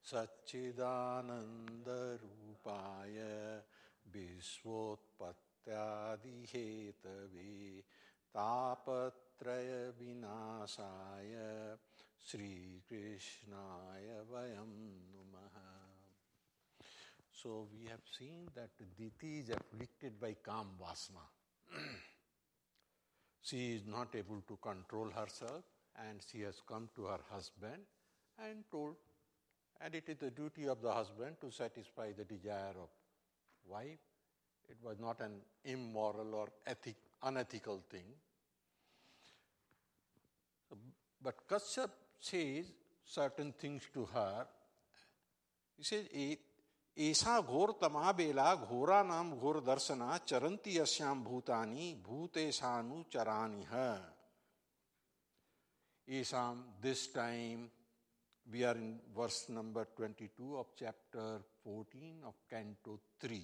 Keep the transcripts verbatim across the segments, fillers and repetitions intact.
Satchidananda-rupaya Visvotpatyadi-hetave Tapatraya-vinasaya Sri Krishnaya Vayam Namaha. So we have seen that Diti is afflicted by Kam Vasana. She is not able to control herself and she has come to her husband and told, and it is the duty of the husband to satisfy the desire of wife. It was not an immoral or ethic, unethical thing. But Kashyap says certain things to her. He says, Esa ghor tamabela ghora nam ghor darsana charanti asyam bhutani bhutesanu charaniha. Esam, this time, we are in verse number twenty-two of chapter fourteen of Canto three.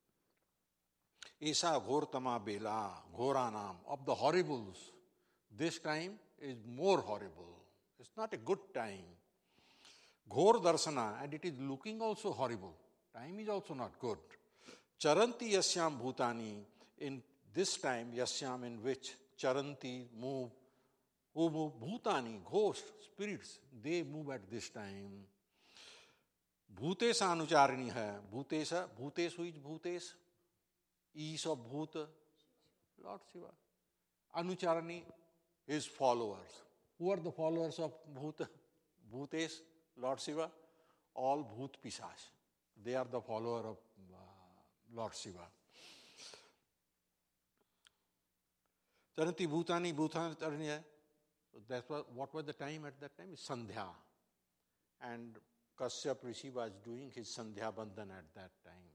Esa ghortama bela, ghoranam, of the horribles. This time is more horrible. It's not a good time. Ghor darsana, and it is looking also horrible. Time is also not good. Charanti yasyam bhutani, in this time, yasyam in which charanti move, who move, bhutani, ghosts, spirits, they move at this time. Bhutesa anucharini hai. Bhutesa, Bhutes, who is Bhutes? Is of Bhuta, Lord Shiva. Anucharani, his followers. Who are the followers of Bhuta? Bhutes, Lord Shiva? All Bhut Pishash. They are the follower of uh, Lord Shiva. Charanti Bhutani, Bhutani Tarani hai. So that's what, what was the time at that time? It's Sandhya. And Kashyap Rishi was doing his Sandhya Bandhan at that time.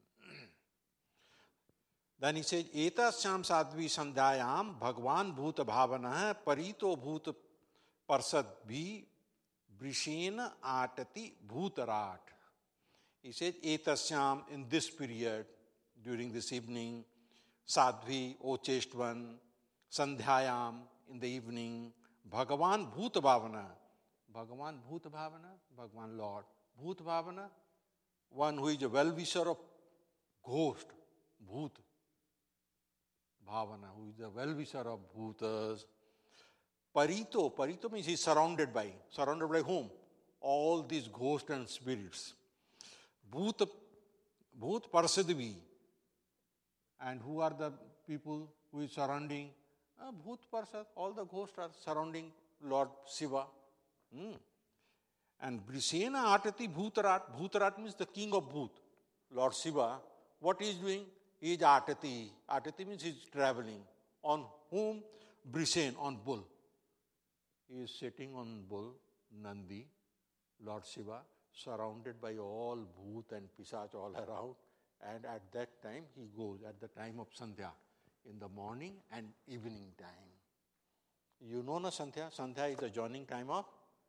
Then he says, Etasyam sadvi sandhyayam bhagwan bhuta bhavana parito bhuta parsad bhi brishena atati bhutarat. He says, Etasyam, in this period, during this evening, sadvi, O chaste one, sandhyayam, in the evening, Bhagavan Bhuta Bhavana. Bhagavan Bhuta Bhavana, Bhagavan Lord. Bhuta Bhavana, one who is a well-wisher of ghost, Bhut. Bhavana, who is a well-wisher of Bhutas. Parito, Parito means he is surrounded by. Surrounded by whom? All these ghosts and spirits. Bhut, Bhut Parsadvi. And who are the people who is surrounding? Uh, Bhut Parsad, all the ghosts are surrounding Lord Shiva. Hmm. And Brisena Atati Bhutarat. Bhutarat means the king of Bhut. Lord Shiva, what he is doing? He is Atati. Atati means he is traveling. On whom? Brisen, on bull. He is sitting on bull, Nandi, Lord Shiva, surrounded by all Bhut and Pisach all around. And at that time he goes, at the time of Sandhya, in the morning and evening time. You know na Sandhya? Sandhya is the joining time of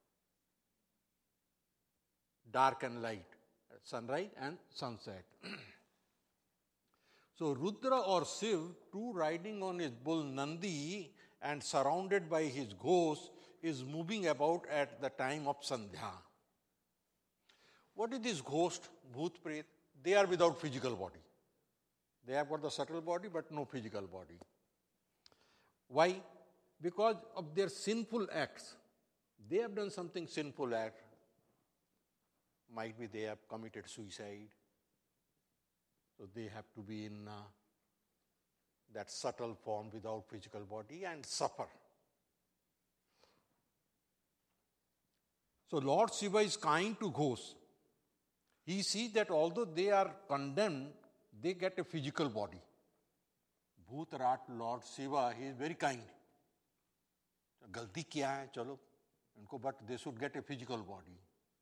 dark and light, sunrise and sunset. So Rudra or Shiv, too, riding on his bull Nandi and surrounded by his ghosts, is moving about at the time of Sandhya. What is this ghost, Bhut Pret? They are without physical body. They have got the subtle body but no physical body. Why? Because of their sinful acts. They have done something sinful act. Might be they have committed suicide. So they have to be in uh, that subtle form without physical body and suffer. So Lord Shiva is kind to ghosts. He sees that although they are condemned, they get a physical body. Bhutarat, Lord Shiva, he is very kind. Galti kya hai, chalo, inko, but they should get a physical body.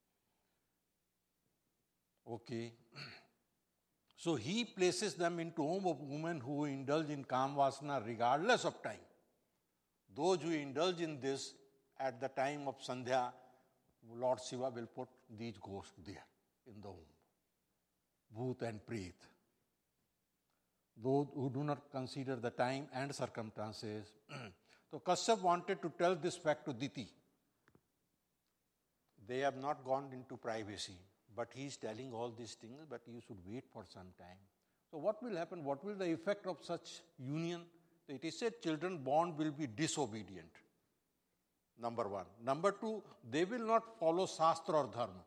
Okay. So he places them into home of women who indulge in Kam Vasana regardless of time. Those who indulge in this at the time of Sandhya, Lord Shiva will put these ghosts there in the home. Bhut and Pret. Those who do not consider the time and circumstances. So Kashyap wanted to tell this fact to Diti. They have not gone into privacy. But he is telling all these things, but you should wait for some time. So what will happen? What will the effect of such union? It is said children born will be disobedient. Number one. Number two, they will not follow Shastra or Dharma.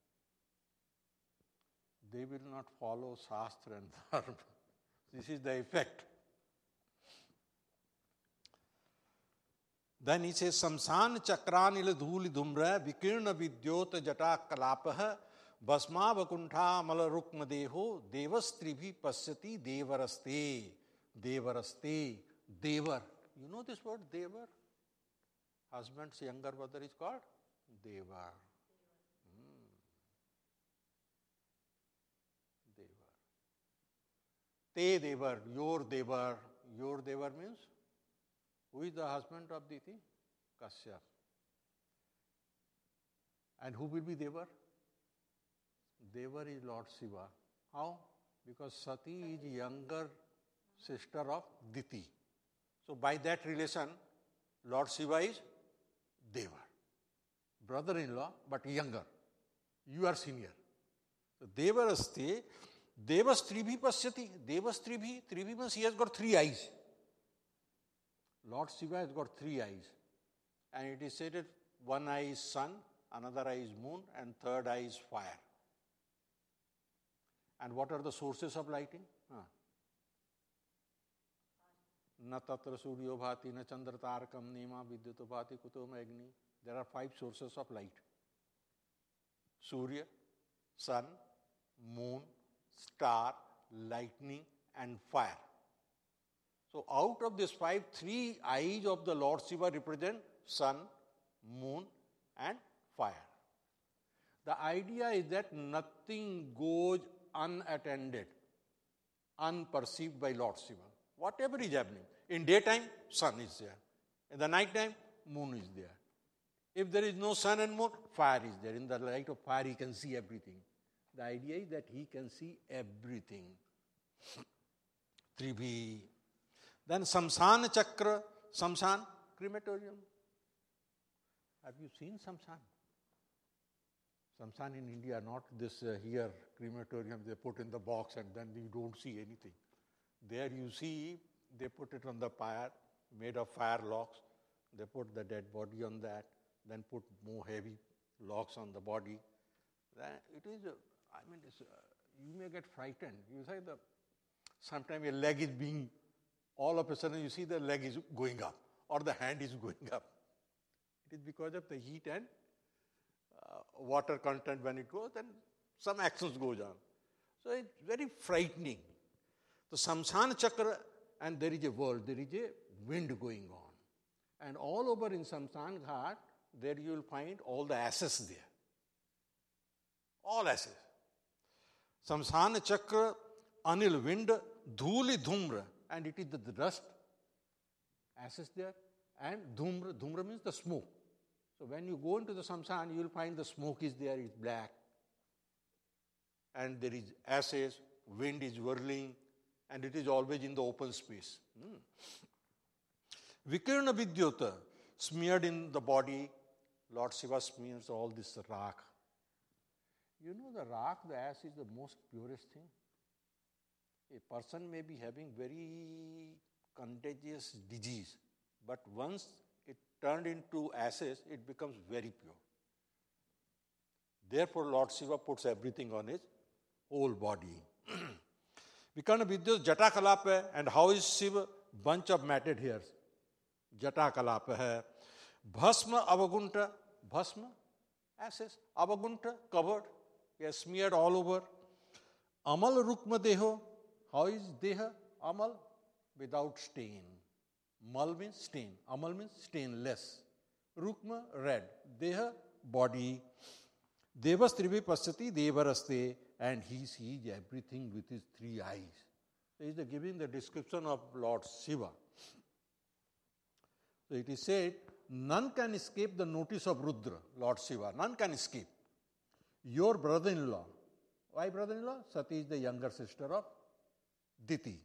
They will not follow Shastra and Dharma. This is the effect. Then he says, Samsan chakranil dhuli dhumra vikirna vidyota jata kalapah basma vakuntha mala rukma deho devastribhi pasyati devaraste. Devaraste. Devar. You know this word, devar? Husband's younger brother is called Devar. Hmm. Devar. Te Devar, your Devar. Your Devar means, who is the husband of Diti? Kashyap. And who will be Devar? Devar is Lord Shiva. How? Because Sati is younger sister of Diti. So by that relation, Lord Shiva is Deva. Brother-in-law, but younger. You are senior. So Devaraste, Devastribhi pasyati. Devastribhi, Tribhi means he has got three eyes. Lord Shiva has got three eyes. And it is said that one eye is sun, another eye is moon, and third eye is fire. And what are the sources of lighting? Huh. Na tatra suryo bhati, na chandra tarakam, nema vidyuto bhati, kuto agni. There are five sources of light. Surya, sun, moon, star, lightning, and fire. So out of these five, three eyes of the Lord Shiva represent sun, moon, and fire. The idea is that nothing goes unattended, unperceived by Lord Shiva. Whatever is happening. In daytime, sun is there. In the night time, moon is there. If there is no sun and moon, fire is there. In the light of fire, he can see everything. The idea is that he can see everything. Tribhi. Then Samsan Chakra, Samsan, crematorium. Have you seen Samsan? Samsan in India, not this uh, here crematorium they put in the box and then you don't see anything. There you see, they put it on the pyre, made of fire logs. They put the dead body on that, then put more heavy logs on the body. Then it is, uh, I mean, it's, uh, you may get frightened. You say the, sometimes your leg is being, all of a sudden you see the leg is going up or the hand is going up. It is because of the heat and uh, water content when it goes, then some actions goes on. So it's very frightening. The Samsan Chakra, and there is a world, there is a wind going on. And all over in Samsan Ghat, there you will find all the ashes there. All ashes. Samsan Chakra, Anil wind, Dhuli Dhumra, and it is the dust, ashes there, and Dhumra, Dhumra means the smoke. So when you go into the Samsan, you will find the smoke is there, it's black. And there is ashes, wind is whirling, and it is always in the open space. Hmm. Vikirna Vidyota, smeared in the body, Lord Shiva smears all this rak. You know the rak, the ash is the most purest thing. A person may be having very contagious disease, but once it turned into ashes, it becomes very pure. Therefore, Lord Shiva puts everything on his whole body. Vikirna Vidyota, Jata Kalapa, and how is Shiva? Bunch of matted hairs. Jata Kalapa hai. Bhasma Avagunta, Bhasma, ashes. Avagunta, covered. He has smeared all over. Amal Rukma Deho, how is Deha? Amal, without stain. Mal means stain. Amal means stainless. Rukma, red. Deha, body. Devas Trivi Pasyati Devaraste, and he sees everything with his three eyes. So he is giving the description of Lord Shiva. So it is said, none can escape the notice of Rudra, Lord Shiva. None can escape. Your brother-in-law. Why brother-in-law? Sati is the younger sister of Diti.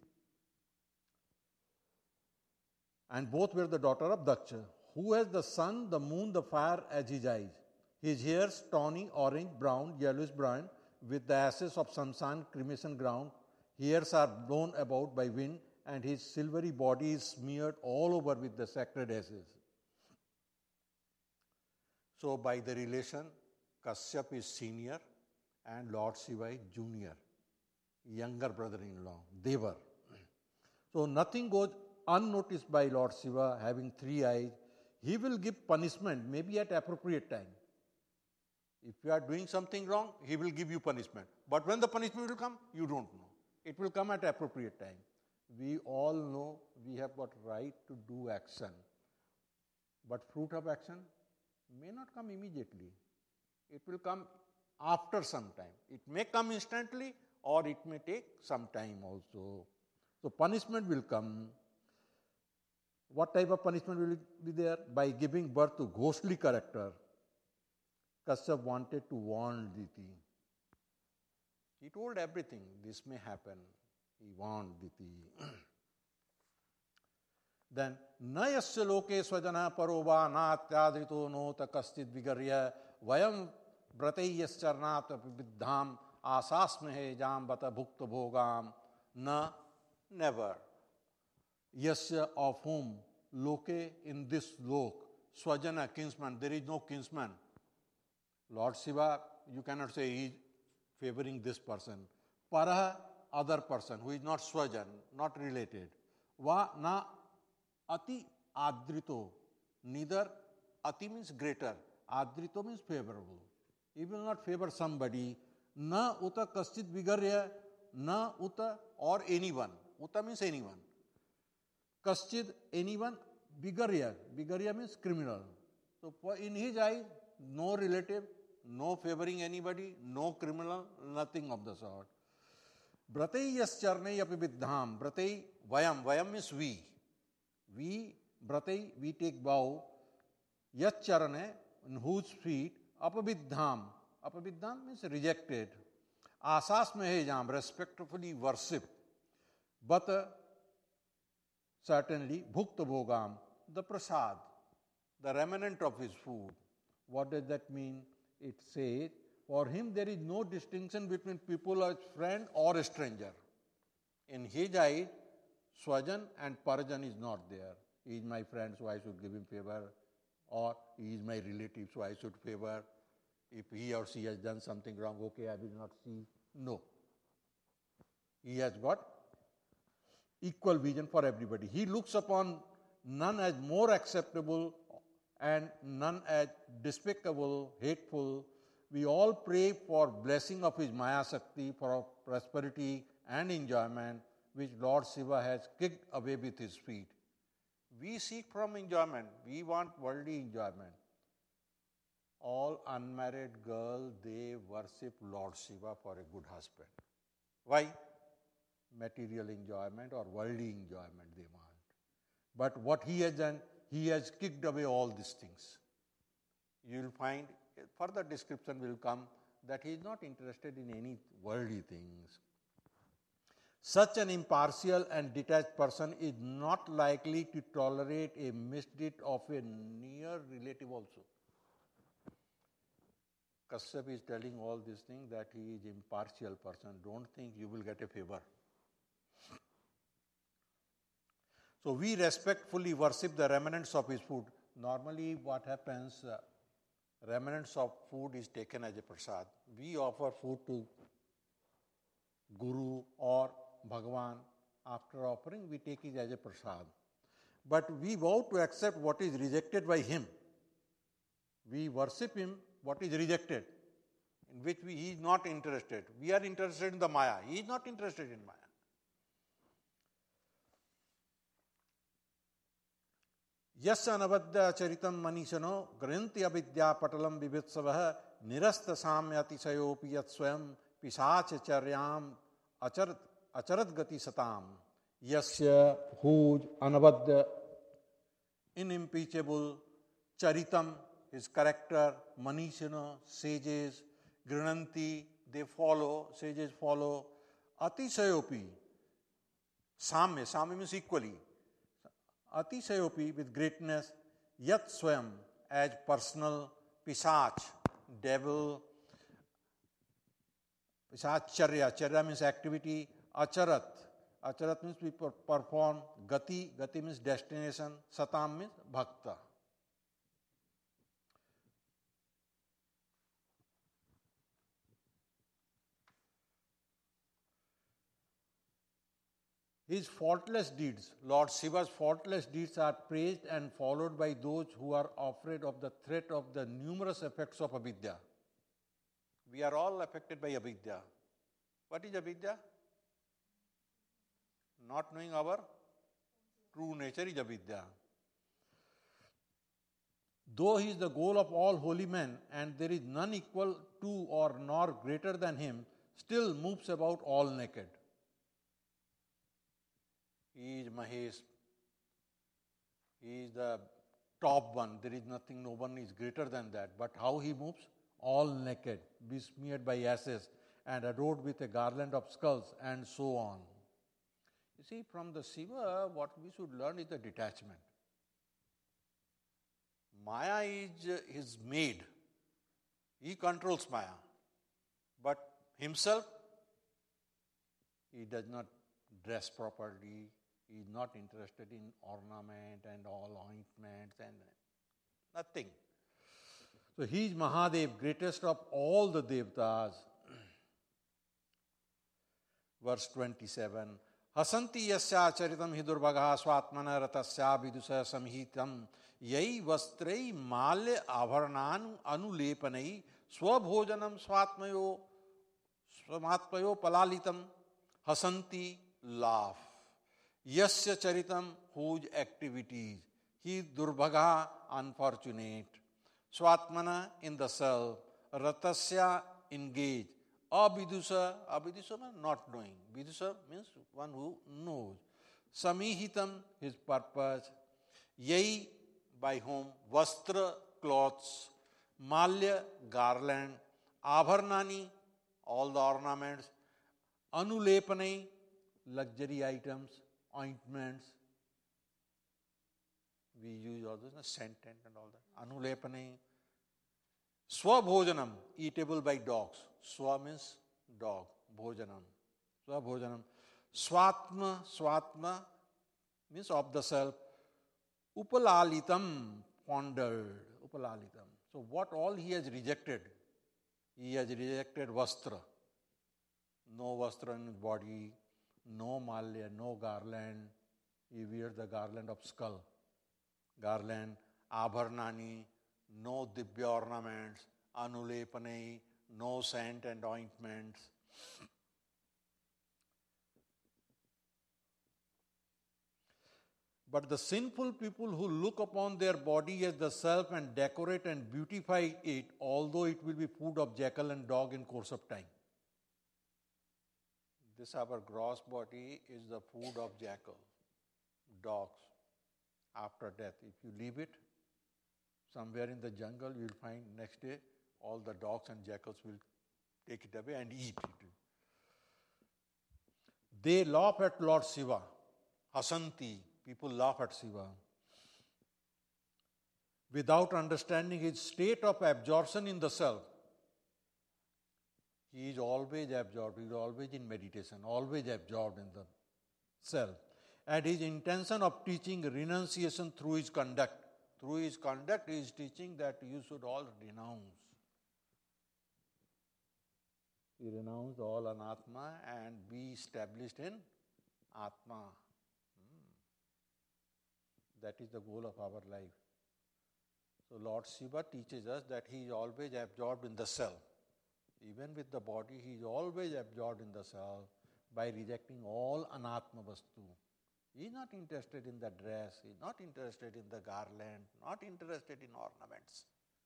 And both were the daughter of Daksha. Who has the sun, the moon, the fire as his eyes. His hairs tawny, orange, brown, yellowish brown, with the ashes of sunsan cremation ground. Hairs are blown about by wind, and his silvery body is smeared all over with the sacred ashes. So by the relation, Kashyap is senior and Lord Shiva is junior, younger brother-in-law, Deva. So nothing goes unnoticed by Lord Shiva having three eyes. He will give punishment, maybe at appropriate time. If you are doing something wrong, he will give you punishment. But when the punishment will come, you don't know. It will come at appropriate time. We all know we have got right to do action. But fruit of action may not come immediately. It will come after some time. It may come instantly or it may take some time also. So punishment will come. What type of punishment will be there? By giving birth to ghostly character. Kashyap wanted to warn Diti. He told everything, this may happen. He warned Diti. Then, nayasya loke swajana parova natyadrito nota kastit vigarya vayam vrateyascharnat viddham asasmehe jambata bhukta bhogam na, never. Yasya, of whom, loke, in this lok, swajana, kinsman, there is no kinsman. Lord Shiva, you cannot say he is favoring this person. Paraha, other person who is not swajan, not related. Va na ati adrito, neither ati means greater, adrito means favorable. He will not favor somebody. Na uta kaschit vigarya, na uta or anyone. Uta means anyone. Kaschit, anyone, vigarya. Vigarya means criminal. So in his eyes, no relative, no favoring anybody, no criminal, nothing of the sort. Bratei yascharne api viddham. Bratei vayam. Vayam means we. We, bratei, we take vow. Yascharne, in whose feet, apaviddham. Apaviddham means rejected. Asas mehejam, respectfully worship. But uh, certainly, bhukta bhogam, the prasad, the remnant of his food. What does that mean? It says, for him there is no distinction between people as friend or a stranger. In his eyes, swajan and parajan is not there. He is my friend, so I should give him favor. Or he is my relative, so I should favor. If he or she has done something wrong, okay, I will not see. No. He has got equal vision for everybody. He looks upon none as more acceptable and none as despicable, hateful. We all pray for blessing of his Maya Shakti, for prosperity and enjoyment, which Lord Shiva has kicked away with his feet. We seek from enjoyment. We want worldly enjoyment. All unmarried girls, they worship Lord Shiva for a good husband. Why? Material enjoyment or worldly enjoyment they want. But what he has done, he has kicked away all these things. You will find, further description will come, that he is not interested in any worldly things. Such an impartial and detached person is not likely to tolerate a misdeed of a near relative also. Kashyap is telling all these things that he is impartial person. Don't think you will get a favor. So we respectfully worship the remnants of his food. Normally what happens, uh, remnants of food is taken as a prasad. We offer food to Guru or Bhagavan. After offering, we take it as a prasad. But we vow to accept what is rejected by him. We worship him, what is rejected, in which we, he is not interested. We are interested in the Maya. He is not interested in Maya. Yasya anavadya charitam manishano granti avidya patalam vivitsavah nirasta samyati sayopi yat swayam pisach charyam acharat acharat gati satam. Yasya, whose, anavadya, inimpeachable, charitam, his character, manishana, sages, grananti, they follow, sages follow, atisayopi, samya, samya means equally, atisayopi with greatness, yat swayam as personal, pisach, devil. Acharya. Acharya means activity. Acharat. Acharat means we perform. Gati. Gati means destination. Satam means bhakta. His faultless deeds, Lord Shiva's faultless deeds are praised and followed by those who are afraid of the threat of the numerous effects of avidya. We are all affected by avidya. What is avidya? Not knowing our true nature is avidya. Though he is the goal of all holy men and there is none equal to or nor greater than him, still moves about all naked. He is Mahesh. He is the top one. There is nothing, no one is greater than that. But how he moves? All naked, besmeared by ashes and adored with a garland of skulls and so on. You see, from the Shiva, what we should learn is the detachment. Maya is his maid. He controls Maya. But himself, he does not dress properly. He is not interested in ornament and all ointments and nothing. So he is Mahadev, greatest of all the Devtas. Verse twenty-seven. Hasanti yasya charitam hidurvagha swatmana ratasya vidusa samhitam yai vastrei malya abharananu anulepanai swabhojanam swatmayo swamatmayo palalitam. Hasanti, laugh. Yasya charitam, whose activities. He durbhaga, unfortunate. Swatmana, in the self. Ratasya, engage. Abidusa, abidusa means not knowing. Vidusa means one who knows. Samihitam, his purpose. Yai, by whom. Vastra, clothes. Malya, garland. Abharnani, all the ornaments. Anulepanai, luxury items, ointments. We use all those, scent and all that. Anulepanai. Swabhojanam, eatable by dogs. Swa means dog. Bhojanam. Swabhojanam. Swatma, swatma means of the self. Upalalitam, pondered. Upalalitam. So what all he has rejected? He has rejected vastra. No vastra in his body, no malya, no garland. He wears the garland of skull. Garland, abharnani, no dibya ornaments, anulepanai, no scent and ointments. But the sinful people who look upon their body as the self and decorate and beautify it, although it will be food of jackal and dog in course of time. This our gross body is the food of jackal, dogs, after death. If you leave it somewhere in the jungle, you will find next day all the dogs and jackals will take it away and eat it. They laugh at Lord Shiva. Hasanti, people laugh at Shiva. Without understanding his state of absorption in the self. He is always absorbed, he is always in meditation, always absorbed in the self. And his intention of teaching renunciation through his conduct. Through his conduct, he is teaching that you should all renounce. He renounced all anatma and be established in atma. Hmm. That is the goal of our life. So Lord Shiva teaches us that he is always absorbed in the self. Even with the body, he is always absorbed in the self by rejecting all anatma vastu. He is not interested in the dress, he is not interested in the garland, not interested in ornaments.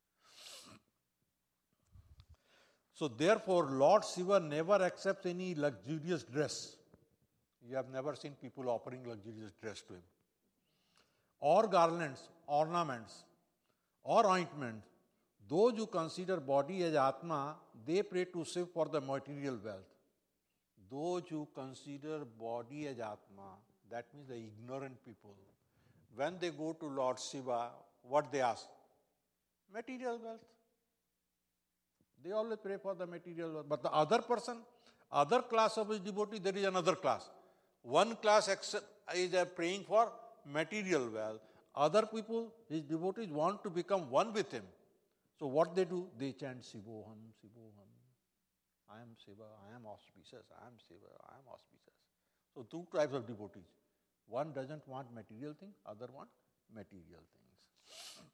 So therefore, Lord Shiva never accepts any luxurious dress. You have never seen people offering luxurious dress to him. Or garlands, ornaments, or ointments. Those who consider body as Atma, they pray to Shiva for the material wealth. Those who consider body as Atma, that means the ignorant people, when they go to Lord Shiva, what they ask? Material wealth. They always pray for the material wealth. But the other person, other class of his devotee, there is another class. One class is praying for material wealth. Other people, his devotees, want to become one with him. So what they do? They chant Sivoham, Sivoham. I am Siva, I am auspicious, I am Siva, I am auspicious. So two types of devotees. One doesn't want material things, other want material things.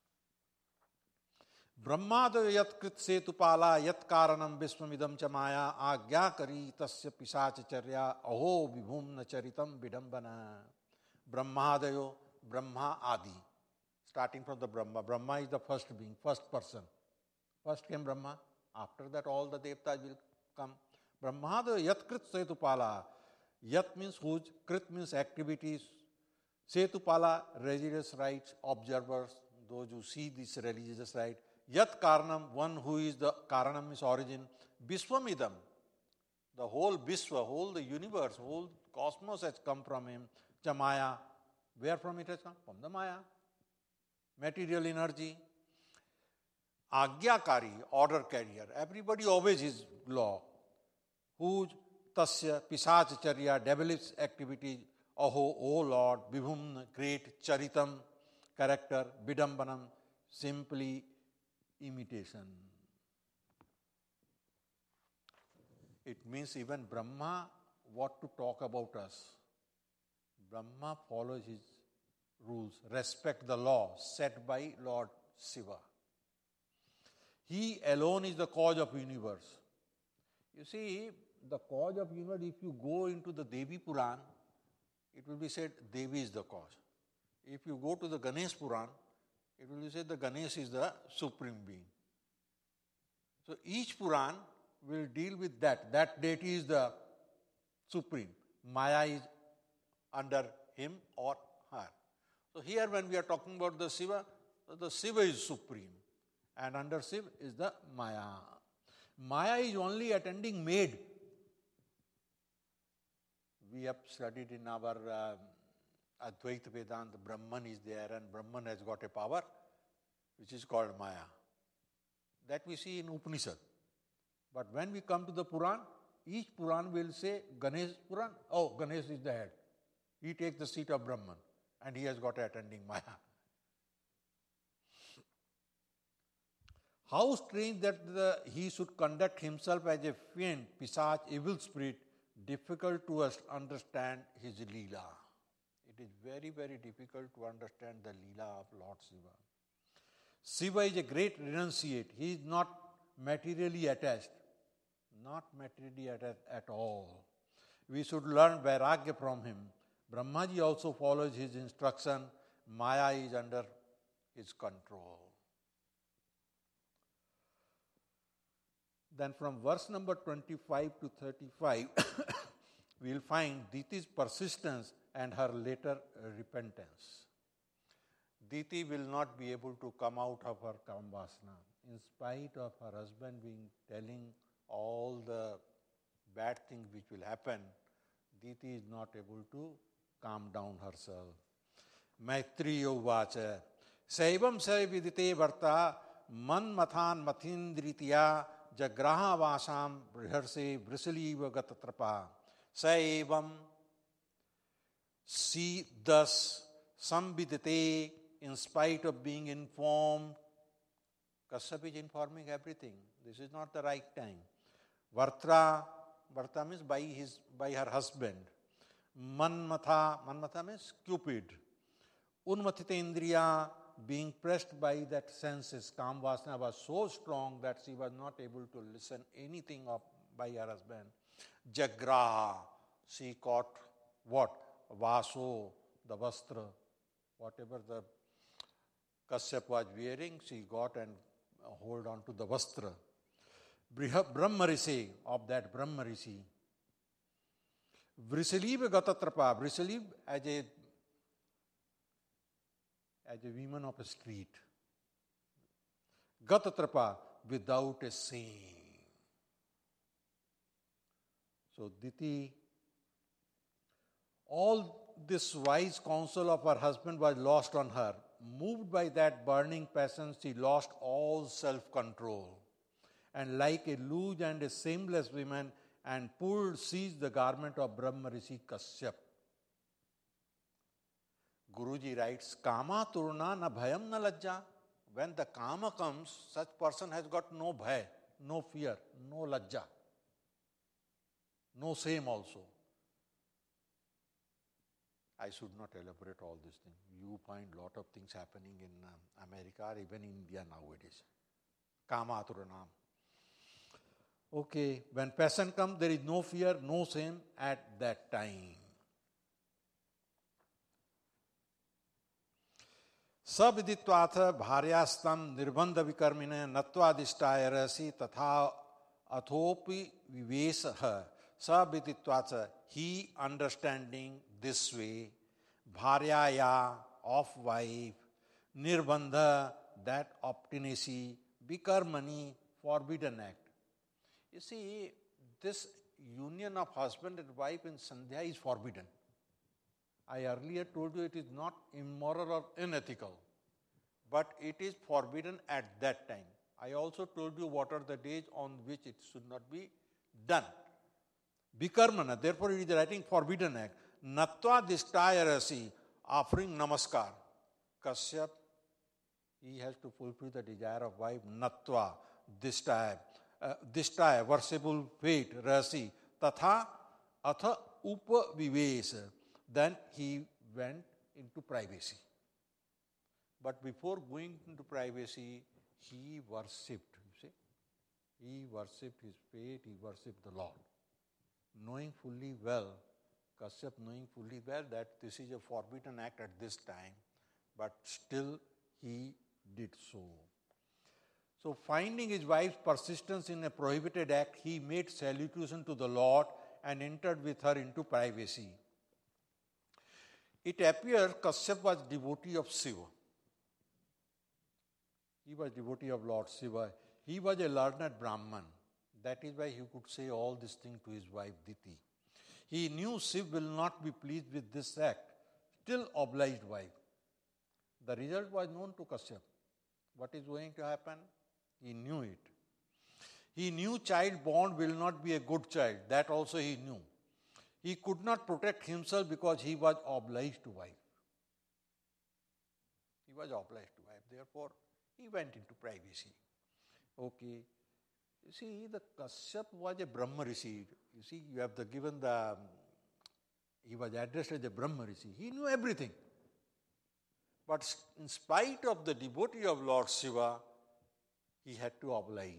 Brahmadav yat krit setupala yat karanam visvamidam cha maya agyakari tasya pisachacharya aho vibhumna charitam vidambana. Brahmadayo, Brahma Adi. Starting from the Brahma. Brahma is the first being, first person. First came Brahma. After that all the Devtas will come. Brahmadayo yat krit setupala. Yat means whose, krit means activities. Setupala, religious rites, observers, those who see this religious rite. Yat Karanam, one who is the Karanam is origin. Biswamidam, the whole Biswa, whole the universe, whole cosmos has come from him. Chamaya, where from it has come? From the Maya. Material energy. Agyakari, order carrier. Everybody obeys his law. Whose tasya pisachacharya, devilish activity. Aho, O Lord, Vibhum, great, Charitam, character, Vidambanam, simply imitation. It means even Brahma, what to talk about us. Brahma follows his rules, respect the law set by Lord Shiva. He alone is the cause of universe. You see, the cause of universe, if you go into the Devi Puran, it will be said Devi is the cause. If you go to the Ganesh Puran, it will be said the Ganesh is the supreme being. So each Puran will deal with that. That deity is the supreme. Maya is under him or her. So here when we are talking about the Shiva, the Shiva is supreme. And under Shiva is the Maya. Maya is only attending maid. We have studied in our uh, Advaita Vedanta, Brahman is there and Brahman has got a power which is called Maya. That we see in Upanishad. But when we come to the Puran, each Puran will say Ganesh Puran, oh, Ganesh is the head. He takes the seat of Brahman and he has got attending Maya. How strange that the, he should conduct himself as a fiend, pisach, evil spirit, difficult to us understand his Leela. It is very, very difficult to understand the Leela of Lord Shiva. Shiva is a great renunciate. He is not materially attached. Not materially attached at all. We should learn Vairagya from him. Brahmaji also follows his instruction. Maya is under his control. Then from verse number twenty-five to thirty-five, we will find Diti's persistence and her later repentance. Diti will not be able to come out of her Kamvasana. In spite of her husband being telling all the bad things which will happen, Diti is not able to calm down herself. Maitriyo vacha. Saivam sai vidite varta man mathan mathindritiya jagraha vasam briharse brisaliva gatatrapa. Saivam, she thus sambidite, in spite of being informed. Kashyap is informing everything. This is not the right time. Vartra, Varta means by his by her husband. Manmatha, Manmatha means Cupid. Unmathita Indriya, being pressed by that senses, Kamvasana was so strong that she was not able to listen anything of by her husband. Jagraha, she caught what? Vaso, the vastra, whatever the Kashyap was wearing, she got and hold on to the vastra. Brahmarishi, of that Brahmarishi. Vrisaliva Gatatrapa, Vrisaliv as a as a woman of a street. Gatatrapa, without a saying. So Diti, all this wise counsel of her husband was lost on her. Moved by that burning passion, she lost all self-control. and like a loose and a shameless woman, and pulled, seized the garment of Brahma Rishi Kashyap. Guruji writes, Kama turna na bhayam na lajja. When the Kama comes, such person has got no bhay, no fear, no lajja, no shame also. I should not elaborate all these things. You find lot of things happening in um, America or even India nowadays. Kama turna. Okay, when passion comes, there is no fear, no shame at that time. Sabiditvath bharyastam nirbandha vikarmine nattvadishtaya rasi tatha athopi vivesah. Sabiditvath, he understanding this way, bharyaya, of wife, nirbandha, that obstinacy, vikarmani, forbidden act. You see, this union of husband and wife in Sandhya is forbidden. I earlier told you it is not immoral or unethical, but it is forbidden at that time. I also told you what are the days on which it should not be done. Vikarmana, therefore it is writing forbidden act. Natva dishtaya rasi, offering namaskar. Kashyap, he has to fulfill the desire of wife. Natva dishtaya. Uh, dishtaya, worshipable fate, rasi, tatha, atha upa vivesa. Then he went into privacy. But before going into privacy, he worshipped. You see, he worshipped his fate, he worshipped the Lord. Knowing fully well, Kashyap knowing fully well that this is a forbidden act at this time, but still he did so. So finding his wife's persistence in a prohibited act, he made salutation to the Lord and entered with her into privacy. It appears Kashyap was devotee of Shiva. He was devotee of Lord Shiva. He was a learned Brahman. That is why he could say all these things to his wife Diti. He knew Shiva will not be pleased with this act. Still obliged wife. The result was known to Kashyap. What is going to happen? He knew it. He knew child born will not be a good child. That also he knew. He could not protect himself because he was obliged to wife. He was obliged to wife. Therefore, he went into privacy. Okay. You see, the Kashyap was a Brahma Rishi. You see, you have the given the, um, he was addressed as a Brahma Rishi. He knew everything. But in spite of the devotee of Lord Shiva, he had to oblige.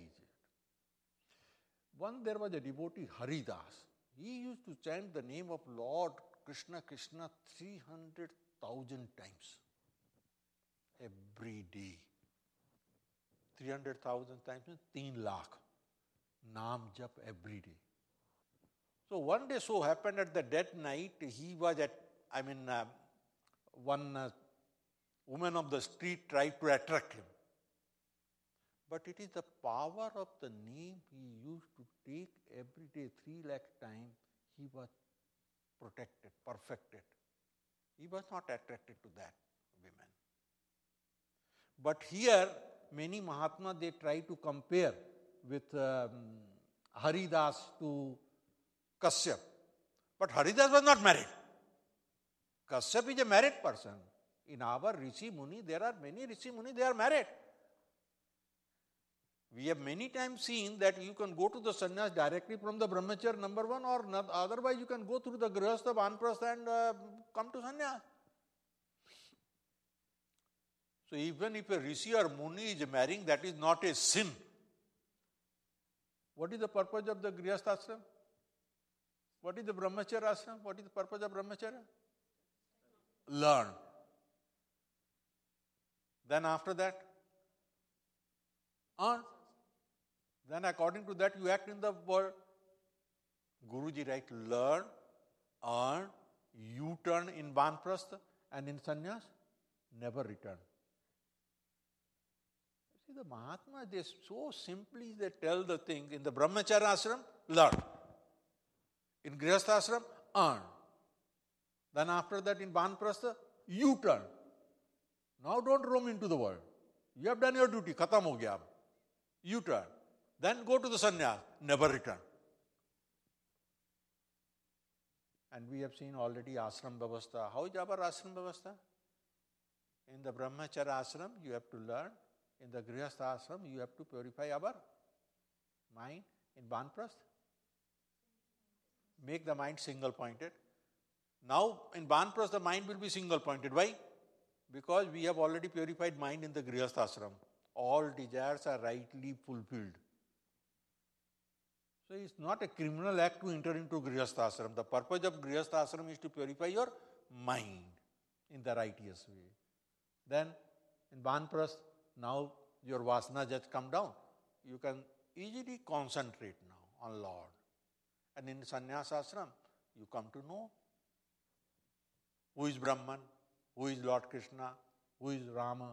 One, there was a devotee, Haridas. He used to chant the name of Lord Krishna, Krishna three hundred thousand times every day. three hundred thousand times means three lakh. Naam jap every day. So one day so happened at the dead night, he was at, I mean, uh, one uh, woman of the street tried to attract him. But it is the power of the name he used to take every day, three lakh times, he was protected, perfected. He was not attracted to that women. But here, many Mahatmas, they try to compare with um, Haridas to Kashyap. But Haridas was not married. Kashyap is a married person. In our Rishi Muni, there are many Rishi Muni, they are married. We have many times seen that you can go to the sannyas directly from the brahmacharya, number one, or not, otherwise you can go through the grihastha, vanprastha and uh, come to sannyas. So even if a rishi or muni is marrying, that is not a sin. What is the purpose of the grihastha ashram? What is the brahmacharya ashram? What is the purpose of brahmacharya? Learn. Then after that, earn. Then according to that, you act in the world. Guruji write, learn, earn, U-turn in vanprastha, and in sannyas, never return. See, the Mahatma, they so simply they tell the thing. In the brahmacharya ashram, learn. In grihastha ashram, earn. Then after that, in vanprastha, U-turn. Now don't roam into the world. You have done your duty, khatam ho gaya. U-turn. Then go to the sannyas, never return. And we have seen already ashram vyavastha. How is our ashram vyavastha? In the brahmacharya ashram, you have to learn. In the grihastha ashram, you have to purify our mind. In Banprasth, make the mind single pointed. Now, in Banprasth, the mind will be single pointed. Why? Because we have already purified mind in the grihastha ashram. All desires are rightly fulfilled. So it's not a criminal act to enter into grihastha ashram. The purpose of grihastha ashram is to purify your mind in the righteous way. Then in Banprasth, now your vasana just come down. You can easily concentrate now on Lord. And in sannyasa ashram, you come to know who is Brahman, who is Lord Krishna, who is Rama.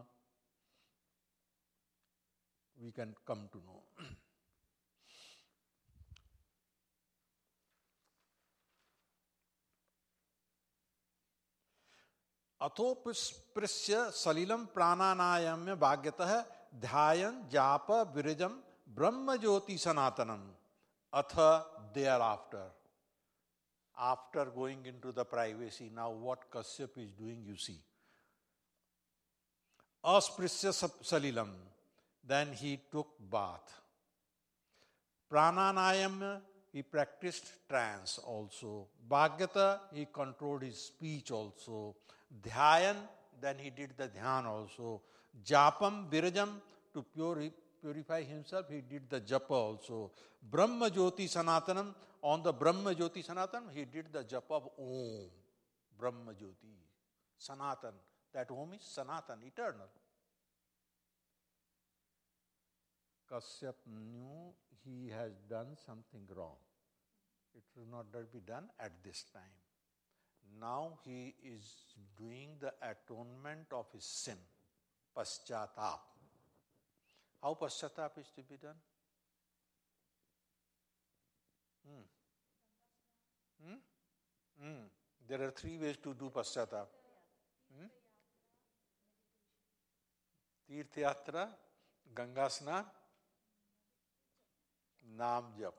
We can come to know. अथोपस्पृश्य सलिलम प्राणानायाम्य भाग्यतः ध्यायन जाप विरजम ब्रह्म ज्योति सनातनम अथ thereafter. After going into the privacy, now what Kashyap is doing, you see. Asprisya salilam, then he took bath. Prananayam, he practiced trance also. Bhagyata, he controlled his speech also. Dhyayan, then he did the dhyan also. Japam, virajam, to pure, purify himself, he did the japa also. Brahma Jyoti Sanatanam, on the Brahma Jyoti Sanatanam, he did the japa of Om. Brahma Jyoti Sanatan. That Om is Sanatan, eternal. Kashyap knew he has done something wrong. It will not be done at this time. Now he is doing the atonement of his sin. Paschatap. How paschatap is to be done? Hmm. Hmm? Hmm. There are three ways to do paschatap. Hmm? Tirth Yatra, Ganga Snan, Naam Jap.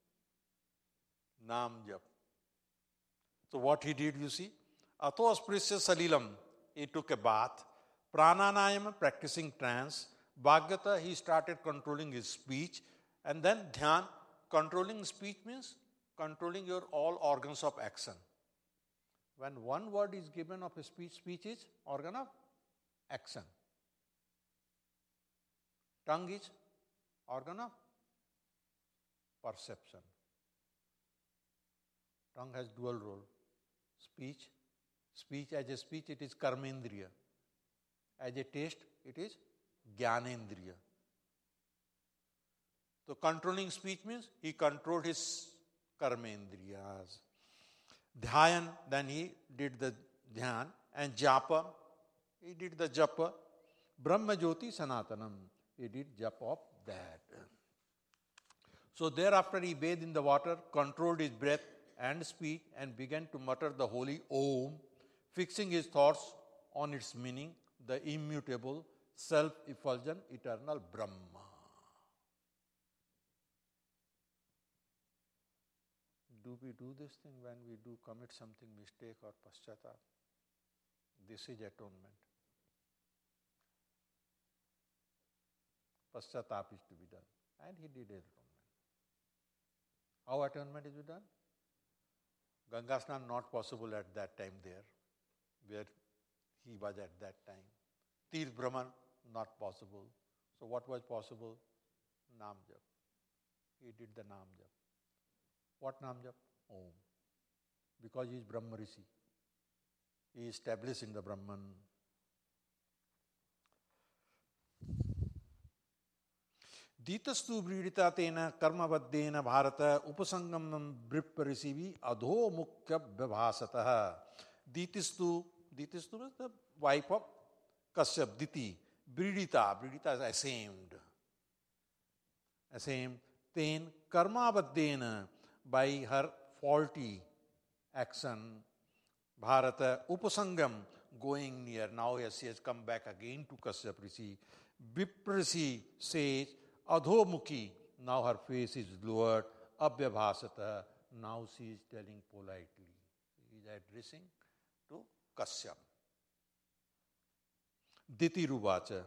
Naam Jap. So what he did, you see? Atho Asprisya Salilam, he took a bath. Prananayam, practicing trance. Bhagyata, he started controlling his speech. And then Dhyan, controlling speech means controlling your all organs of action. When one word is given of a speech, speech is organ of action. Tongue is organ of perception. Tongue has dual role. Speech, speech as a speech, it is karmendriya. As a taste, it is jnanendriya. So controlling speech means he controlled his karmendriyas. Dhyayan, then he did the dhyan. And japa, he did the japa. Brahma Jyoti Sanatanam, he did japa of that. So thereafter he bathed in the water, controlled his breath and speech, and began to mutter the holy Om, fixing his thoughts on its meaning, the immutable, self-effulgent, eternal Brahma. Do we do this thing when we do commit something mistake or paschatap? This is atonement. Paschatap is to be done. And he did atonement. How atonement is done? Ganga Snan not possible at that time there, where he was at that time. Tirth Brahman not possible. So what was possible? Naam Jap. He did the Naam Jap. What Naam Jap? Om. Because he is Brahma Rishi. He is established in the Brahman. Ditastu Bridita Tena Karmavaddena Bharata Upasangamam Bripparisivi Adho Mukhya Vibhasataha. Ditistu, Ditistu is the wife of Kashyap, Diti. Bridita, Bridita is ashamed. Ashamed. Then Karmavaddena, by her faulty action, Bharata Upasangam, going near. Now she has come back again to Kashyap Rishi. Viprasi says, Adho Mukhi, Now her face is lowered. Abhyabhasata. Now she is telling politely. He is addressing to Kasyap. Diti Ruvacha.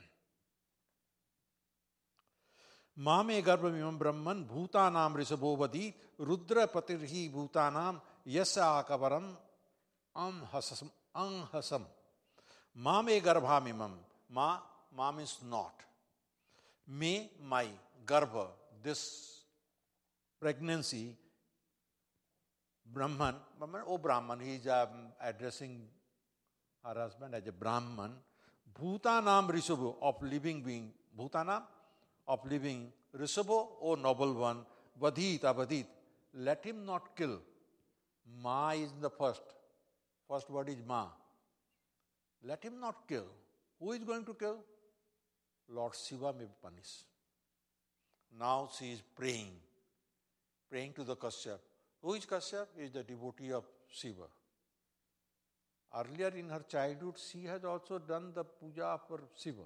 Mame garbhamimam brahman bhutanam rishabhovadi rudra patirhi bhutanam yasa akavaram amhasam anhasam. Mame garbhamimam. Ma, ma means not. Me, my, garbha, this pregnancy, Brahman, Brahman, oh Brahman, he is um, addressing her husband as a Brahman. Bhutanam rishabho, of living being. Bhutanam, of living. Rishabho, O noble one. Vadhit, avadhit. Let him not kill. Ma is the first. First word is ma. Let him not kill. Who is going to kill? Lord Shiva may be punished. Now she is praying. Praying to the Kashyap. Who is Kashyap? He is the devotee of Shiva. Earlier in her childhood, she has also done the puja for Shiva.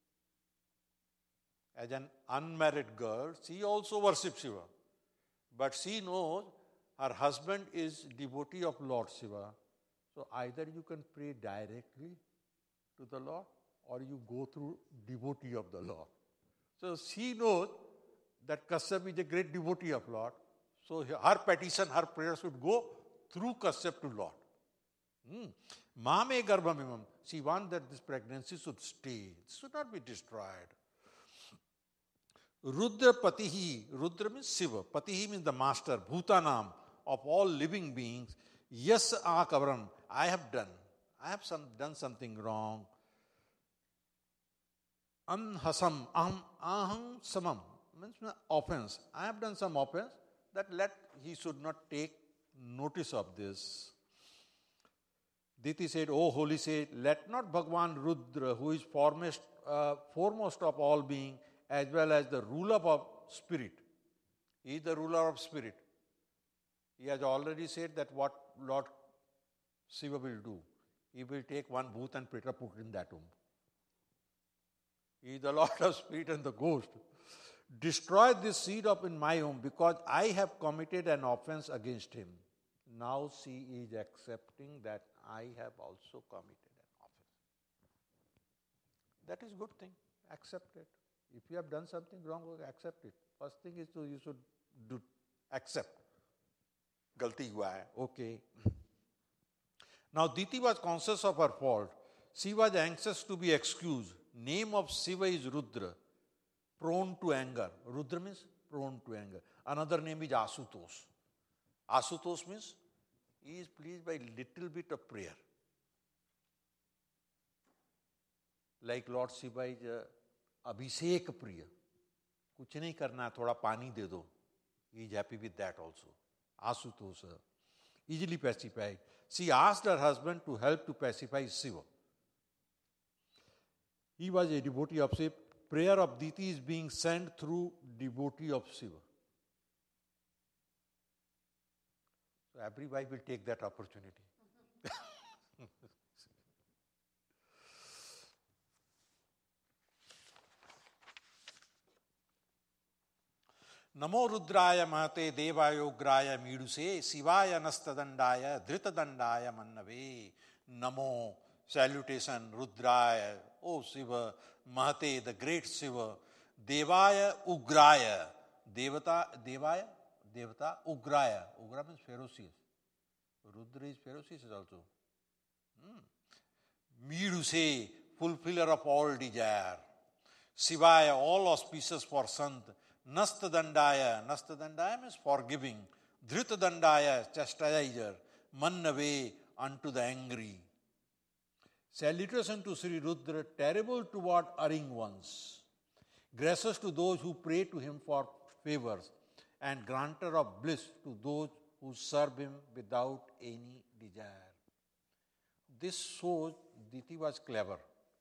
As an unmarried girl, she also worships Shiva. But she knows her husband is devotee of Lord Shiva. So either you can pray directly to the Lord or you go through devotee of the Lord. So she knows that Kashyap is a great devotee of Lord. So her petition, her prayer should go through Kashyap to Lord. Hmm. Mame garbhamimam. She wants that this pregnancy should stay. It should not be destroyed. Rudra patihi. Rudra means Shiva. Patihi means the master. Bhutanam. Of all living beings. Yes akavaram. I have done. I have some, done something wrong. Anhasam. Aham, aham samam. Means offense. I have done some offense. That let he should not take notice of this. Diti said, O holy sage, let not Bhagwan Rudra, who is foremost, uh, foremost of all being, as well as the ruler of spirit. He is the ruler of spirit. He has already said that what Lord Shiva will do. He will take one bhoot and preta put in that womb. He is the Lord of spirit and the ghost. Destroy this seed of in my womb because I have committed an offense against him. Now she is accepting that I have also committed an offense. That is good thing. Accept it. If you have done something wrong, accept it. First thing is to you should do accept. Galti hua hai. Okay. Now Diti was conscious of her fault. She was anxious to be excused. Name of Shiva is Rudra. Prone to anger. Rudra means prone to anger. Another name is Asutosh. Asutosh means he is pleased by little bit of prayer. Like Lord Shiva is uh, Abhishek Priya. Kuch nahi karna, thoda pani de do. He is happy with that also. Asutosh. Easily pacified. She asked her husband to help to pacify Shiva. He was a devotee of Shiva. Prayer of Diti is being sent through devotee of Shiva. So every wife will take that opportunity. Namo Rudraya Mahate Devaya Ugraya Miduse Shivaya Nastadandaya Dhritadandaya Mannave. Namo, salutation, Rudraya, O Shiva, Mahate, the great Shiva, Devaya Ugraya, Devata, Devaya, Devata Ugraya. Ugra means ferocious. Rudra is ferocious also. Hmm. Miduse, fulfiller of all desire. Shivaya, all auspicious for Sant. Nastadandaya, Nastadandaya means forgiving. Dhritadandaya, chastiser. Mannave, unto the angry. Salutation to Sri Rudra, terrible toward erring ones. Gracious to those who pray to him for favors, and granter of bliss to those who serve him without any desire. This shows Diti was clever.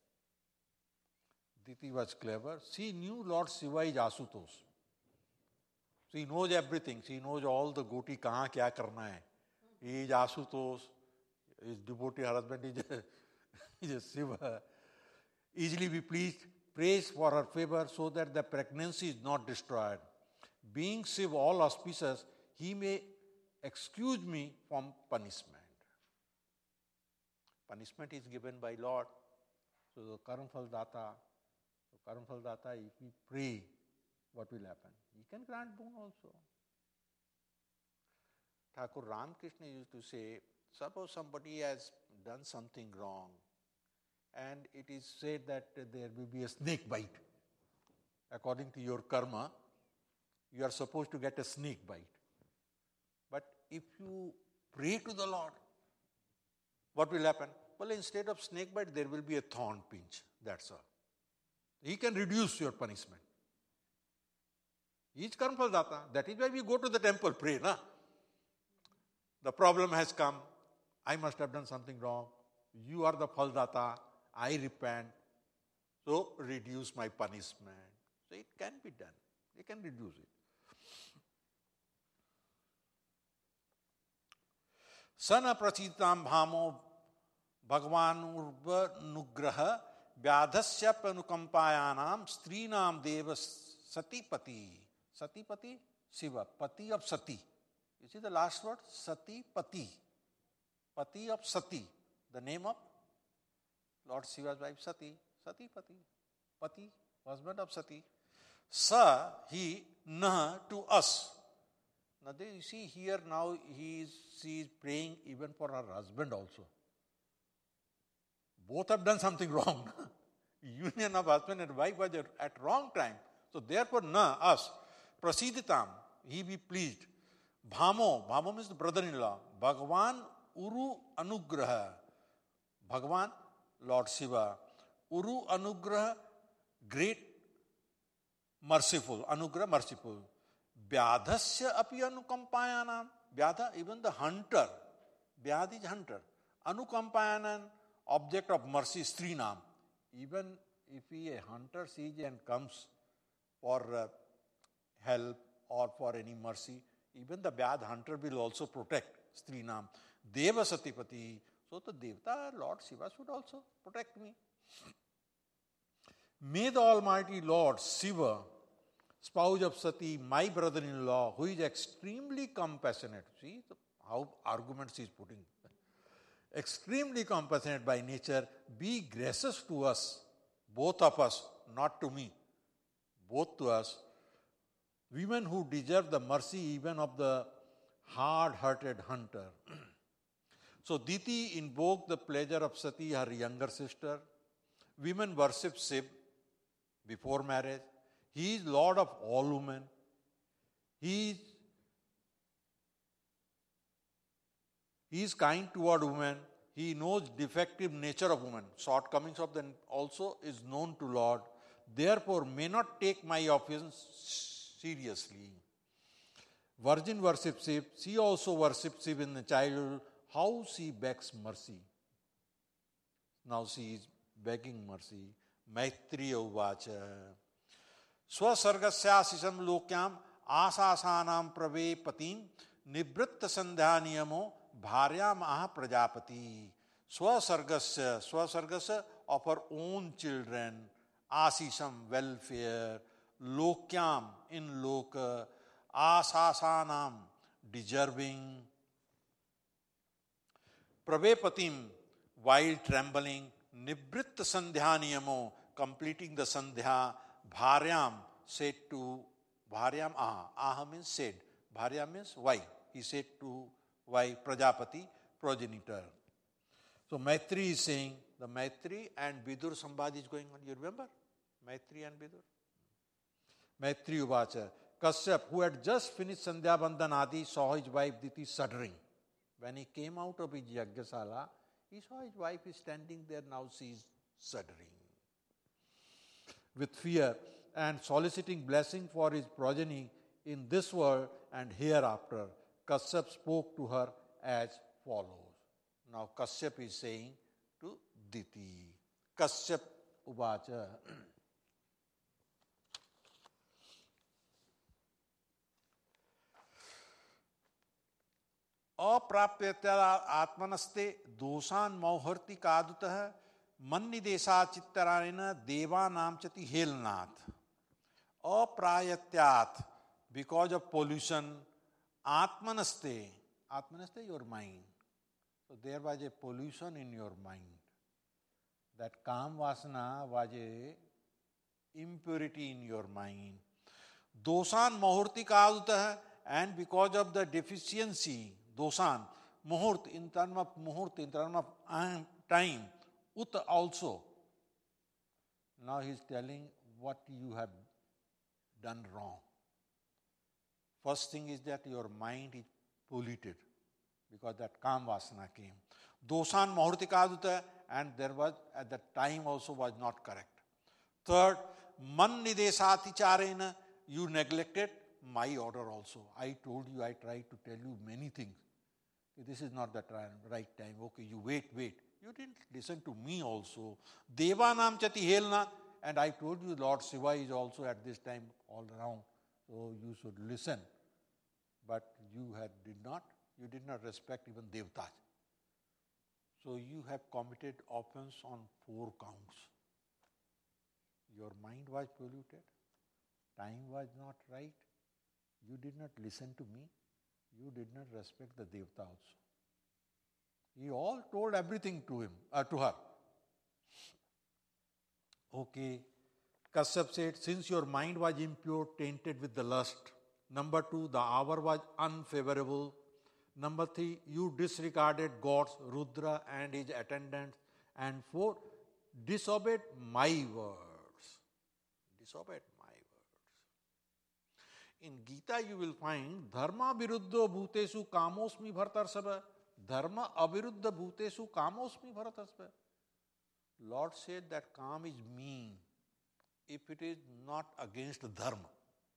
Diti was clever. She knew Lord Shiva is Asutosh. She knows everything. She knows all the goti kahan kya karna hai. He is Asutosh. His devotee husband is, is Shiva. Easily be pleased, praise for her favor so that the pregnancy is not destroyed. being Shiv all auspicious, he may excuse me from punishment. Punishment is given by Lord. So the Karmphal Data, the Karmphal Data, if we pray, what will happen? He can grant boon also. Thakur Ramakrishna used to say, suppose somebody has done something wrong and it is said that there will be a snake bite. According to your karma, you are supposed to get a snake bite. But if you pray to the Lord, what will happen? Well, instead of snake bite, there will be a thorn pinch. That's all. He can reduce your punishment. He is Karmphal Data. That is why we go to the temple, pray, na? The problem has come. I must have done something wrong. You are the Phal Data. I repent. So reduce my punishment. So it can be done. They can reduce it. Sana prachitam bhamo bhagwan urva nugraha vyadhasya panukampayanam strinam deva satipati. Satipati, Shiva, pati of Sati. You see the last word? Satipati. Pati of Sati. The name of Lord Shiva's wife, Sati. Satipati. Pati, husband of Sati. Sa, he, nah, to us. Now they, you see here now he is, she is praying even for her husband also. Both have done something wrong. Union of husband and wife was at wrong time. So therefore, na, us. Prasiditam, he be pleased. Bhamo, Bhamo means the brother-in-law. Bhagavan Uru Anugraha. Bhagavan, Lord Shiva. Uru Anugraha, great, merciful. Anugraha, merciful. Vyadhasya api anukampayanam. Vyadha, even the hunter. Vyadha is hunter. Anukampayanam, object of mercy, Strinam. Even if he, a hunter sees and comes for uh, help or for any mercy, even the Vyad hunter will also protect Strinam. Deva Satipati. So the Devata, Lord Shiva, should also protect me. May the Almighty Lord Shiva, spouse of Sati, my brother-in-law, who is extremely compassionate. See how arguments he is putting. Extremely compassionate by nature, be gracious to us, both of us, not to me, both to us. Women who deserve the mercy even of the hard-hearted hunter. So Diti invoked the pleasure of Sati, her younger sister. Women worship Shiv before marriage. He is Lord of all women. He is, he is kind toward women. He knows defective nature of women. Shortcomings of them also is known to Lord. Therefore, may not take my offense seriously. Virgin worships Shiv. She also worships Shiv in the childhood. How she begs mercy. Now she is begging mercy. Maitriya uvacha. Swasargasyasisam lokyam asasanam prave patim nibritta sandhya niyamo bharyam aha prajapati. Swasargasya, swasargasya of her own children, asisam, welfare, lokyam, in loka, asasanam, deserving, pravepatim, while trembling, nibritta sandhya niyamo, completing the sandhya, bharyam, said to, bharyam aha, aha means said, bharyam means why, he said to why, Prajapati, progenitor. So Maitri is saying, the Maitri and Vidur Sambad is going on, you remember? Maitri and Vidur. Maitri Uvacha. Kashyap, who had just finished Sandhya Bandhan Adi, saw his wife Diti shuddering. When he came out of his Yajnasala, he saw his wife is standing there, now she is shuddering. With fear and soliciting blessing for his progeny in this world and hereafter, Kashyap spoke to her as follows. Now Kashyap is saying to Diti. Kashyap Uvacha. अप्राप्यता आत्मनस्ते दोषान मौहर्ति कादुतः मन्निदेशा चित्तरायण देवानाम चति हेलनाथ अप्रायत्यात् because of pollution, Atmanaste, Atmanaste, your mind. So there was a pollution in your mind. That Kam Vasana was a impurity in your mind. Dosan Muhurti ka hota hai, and because of the deficiency, Dosan, Muhurt, in terms of Muhurt, in terms of time, Ut also. Now he is telling what you have done wrong. First thing is that your mind is polluted because that Kam Vasana came. Dosan Muhurti ka hota hai, and there was, at the time also was not correct. Third, Man Nidesati Charena, you neglected my order also. I told you, I tried to tell you many things. This is not the right time. Okay, you wait, wait. You didn't listen to me also. Devanam Chati Helna, and I told you Lord Shiva is also at this time all around. So you should listen. But you had did not, you did not respect even Devtas. So you have committed offense on four counts. Your mind was polluted. Time was not right. You did not listen to me. You did not respect the Devta also. He all told everything to him, uh, to her. Okay. Kashyap said, since your mind was impure, tainted with the lust. Number two, the hour was unfavorable. Number three, you disregarded gods, Rudra and his attendants. And four, disobeyed my words. Disobeyed my words. In Gita you will find, Dharma viruddho bhutesu kamosmi bhartarsava. Dharma aviruddha bhutesu kamosmi bhartarsava. Lord said that Kam is mean if it is not against Dharma.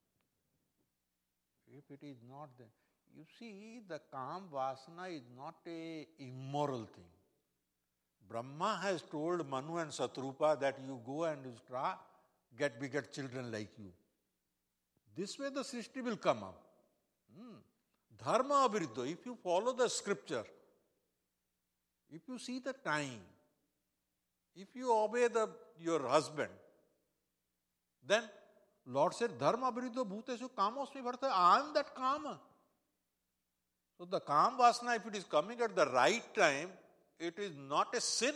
If it is not the... You see, the Kam Vasana is not a immoral thing. Brahma has told Manu and Satrupa that you go and try, get bigger children like you. This way the Srishti will come up. Hmm. Dharma aviruddha, if you follow the scripture, if you see the time, if you obey the, your husband, then Lord said, Dharma aviruddha bhutesu kamosmi bharta. I am that Kama. So the Kam Vasana, if it is coming at the right time, it is not a sin.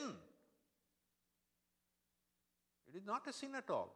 It is not a sin at all.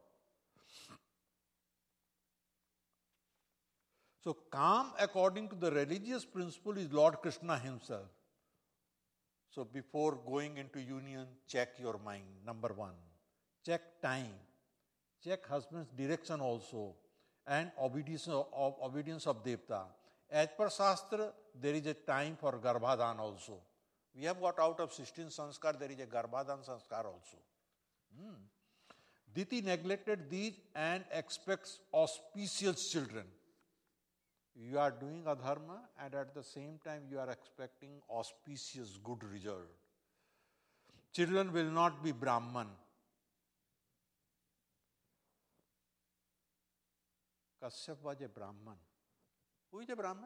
So Kam, according to the religious principle, is Lord Krishna himself. So before going into union, check your mind, number one. Check time. Check husband's direction also. And obedience of, obedience of Devta. As per Shastra, there is a time for Garbhadan also. We have got out of sixteen sanskar, there is a Garbhadan sanskar also. Hmm. Diti neglected these and expects auspicious children. You are doing adharma and at the same time you are expecting auspicious good result. Children will not be Brahman. Kashyap was a Brahman. Who is a Brahman?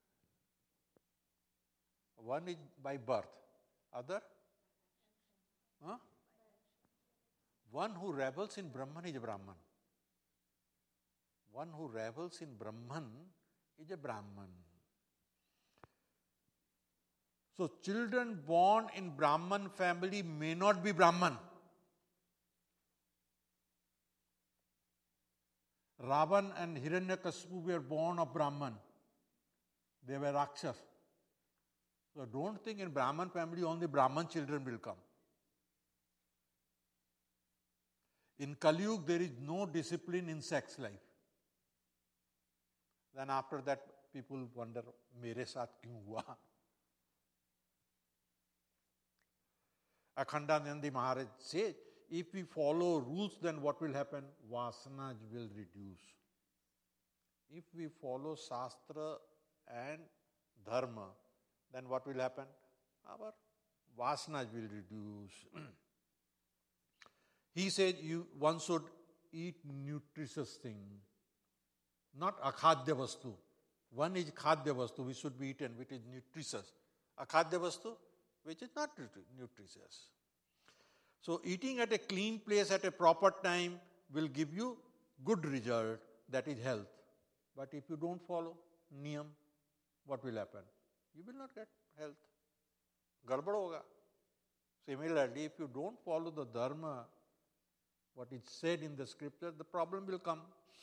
One is by birth. Other? Huh? One who revels in Brahman is a Brahman. One who revels in Brahman is a Brahman. So children born in Brahman family may not be Brahman. Ravan and Hiranyakashipu were born of Brahman. They were Rakshas. So don't think in Brahman family only Brahman children will come. In Kali Yuga there is no discipline in sex life. Then after that people wonder, mere saath kyun hua? Akhandanandi Maharaj says, if we follow rules, then what will happen? Vasanas will reduce. If we follow Shastra and Dharma, then what will happen? Our vasanas will reduce. He said you one should eat nutritious thing, not akhadya vastu. One is khadya vastu, which should be eaten, which is nutritious. Akhadya vastu, which is not nutritious. So eating at a clean place at a proper time will give you good result, that is health. But if you don't follow niyam, what will happen? You will not get health. Garbad hoga. Similarly, if you don't follow the dharma, what is said in the scripture, the problem will come.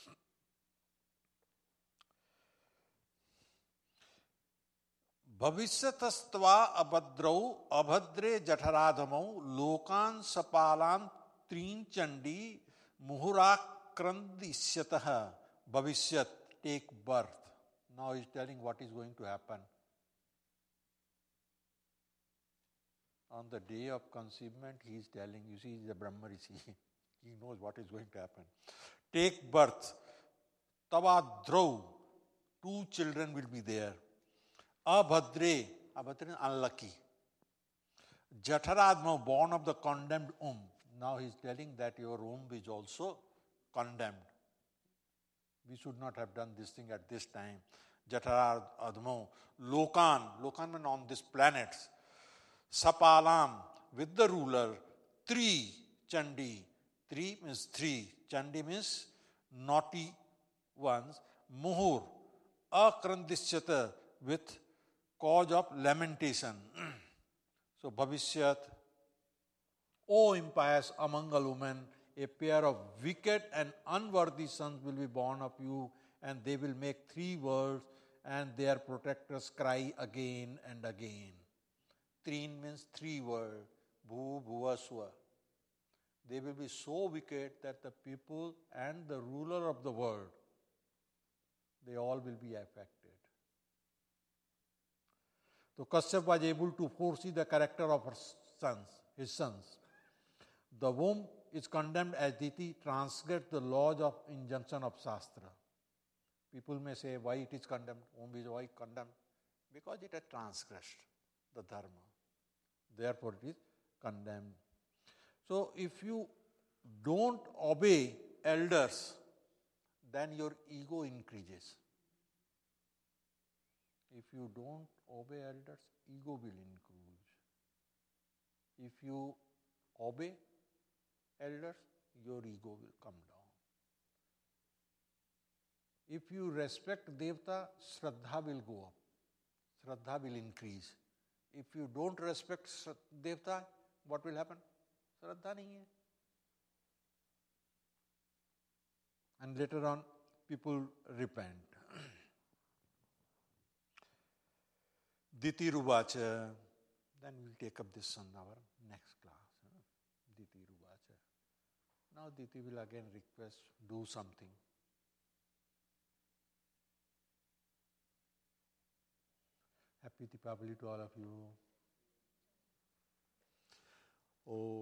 Bhavishyatastva abhadrau abhadre jatharadhamau lokan sapalan trin chandi muhurakrandishyataha bhavishyat, take birth. Now he is telling what is going to happen. On the day of conceivement, he is telling, you see, he is a Brahma Rishi. He knows what is going to happen. Take birth. Tavadrau. Two children will be there. Abhadre. Abhadre is unlucky. Jatharadma, born of the condemned womb. Now he is telling that your womb is also condemned. We should not have done this thing at this time. Jatharadma. Lokan. Lokan means on this planet. Sapalam, with the ruler. Three, Chandi. Three means three. Chandi means naughty ones. Muhur, akrandishyata, with cause of lamentation. So, Bhavishyat, O impious amangal women, a pair of wicked and unworthy sons will be born of you, and they will make three worlds, and their protectors cry again and again. Trin means three words. Bhu, Bhuva, Swa. They will be so wicked that the people and the ruler of the world, they all will be affected. So Kashyap was able to foresee the character of her sons, his sons. The womb is condemned as Diti transgressed the laws of injunction of Shastra. People may say, why it is condemned? Womb is why condemned? Because it has transgressed the dharma. Therefore it is condemned. So if you don't obey elders, then your ego increases. If you don't obey elders, ego will increase. If you obey elders, your ego will come down. If you respect Devta, Shraddha will go up. Shraddha will increase. If you don't respect Devta, what will happen? Shraddha nahi hai. And later on, people repent. Diti Ruvacha. Then we'll take up this on our next class. Diti Ruvacha. Now Diti will again request, do something. Happy Deepavali to all of you. Oh.